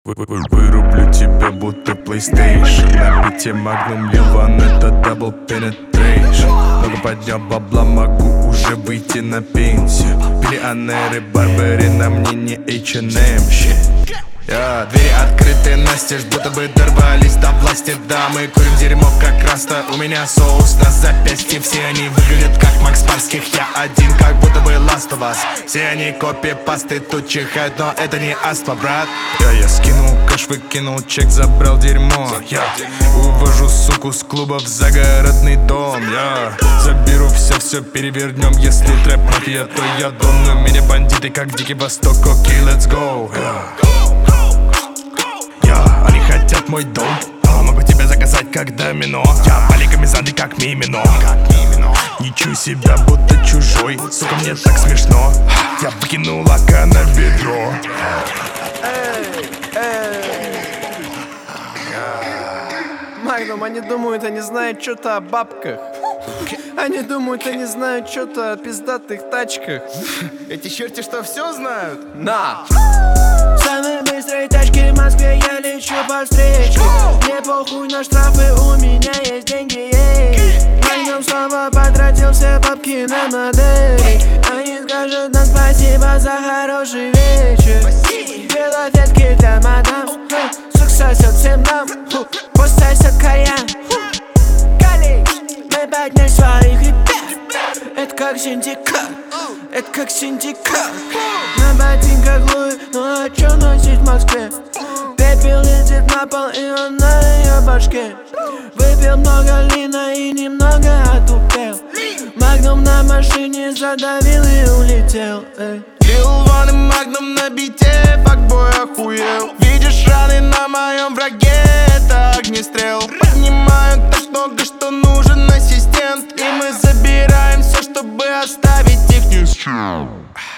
Вырублю тебя будто PlayStation. На бите Magnum Ливан, это Double Penetration. Много поднял бабла, могу уже выйти на пенсию. Биллионеры, Барбери, на мне не H&M shit. Двери открыты настежь, будто бы дорвались до власти. Да, мы курим дерьмо как раста. У меня соус на запястье. Все они выглядят как Макс Барских. Я один, как будто бы Last of Us. Все они копии пасты, тут чихают, но это не астма, брат. Я скинул кэш, выкинул чек, забрал дерьмо. Я увожу суку с клуба в загородный дом. Я заберу все перевернем. Если трэп мафия, то я дом. Но меня бандиты, как Дикий Восток. Окей, let's go. Они хотят мой дом. Могу тебя заказать как домино. Я паликами зады как Мимино. Не чую себя, будто чужой. Сука, мне так смешно. Я выкинул лака на ведро. Магнум, они думают, они знают что-то о бабках. Они думают, они знают что-то о пиздатых тачках. Эти черти что, все знают? На! Самые быстрые тачки в Москве, я лечу по встречке. Мне похуй на штрафы, у меня есть деньги, Магнум снова потратил все бабки на модели. Они скажут нам спасибо за хороший вечер. Велосипедки для мадам, сук сосет всем нам, пусть сосет кальян. Мы подняли своих ребят. Это как синдикат, это как синдикат. На ботинках Луи, ну а чё носить в Москве? Пепел летит на пол, и он на её башке. Выпил много лина и немного отупел. Магнум на машине задавил и улетел. Лил Ван и Магнум на бите, факбой охуел. Видишь раны на моем враге, это огнестрел. Поднимают так много, что нужен ассистент. И мы забираем все, чтобы оставить их ни с чем.